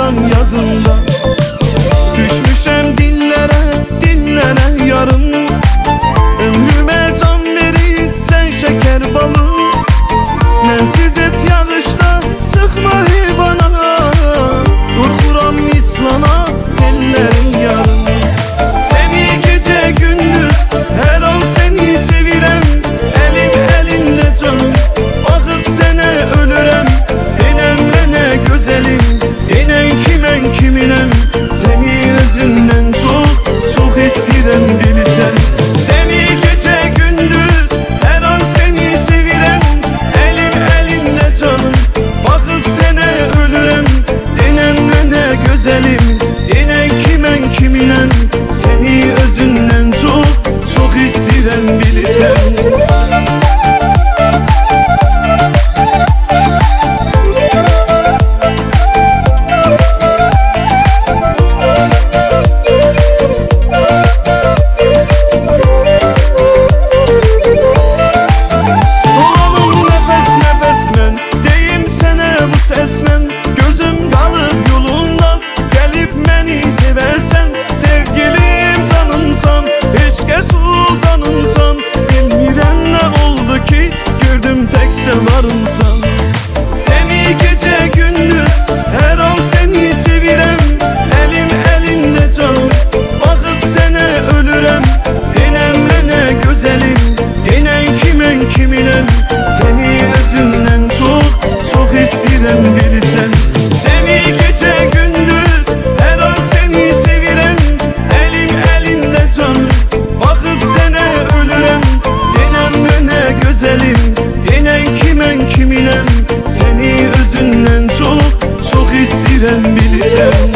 inan yadımda. Düşmüşəm dillere yarım, ömrüme can verir sen şeker balım. Mənsiz et yağışda çıkma heyvana, korkuram mislana ellerim yarım. Seni gece gündüz her an seni sevirem, elim elinde canım, bakıp sene ölürem. Denen mene gözelim, denen kimen kiminem, seni özünden çok istirem bilsen. Seni gece gündüz her an seni sevirem, elim elinde canım, bakıp sene ölürem. Denen mene gözelim, denen kimen kiminem, seni özünden çok istirem bilsen. Gözüm kalıp yolunda, gelip beni seversen, sevgilim canımsan, eşke sultanımsan. Bilmirem ne oldu ki gördüm tekçe varımsan. Seni gece gündüz her an seni sevirem, elim elinde canım, bakıp sene ölürem. Denen mene gözelim, denen kimen kiminem, seni özünden çok istirem bilsen. Seni gece gündüz her an seni sevirem, elim elinde canım, bakıp sene ölürem. Denen mene gözelim, denen kimen kiminem, seni özünden çok istirem bilsen.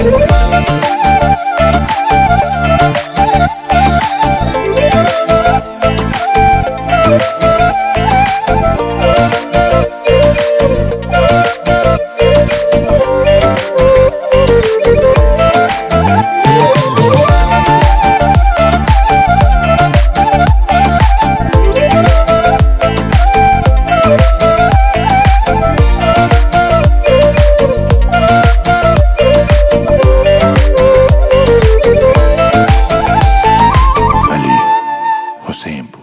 Hüseyin bu.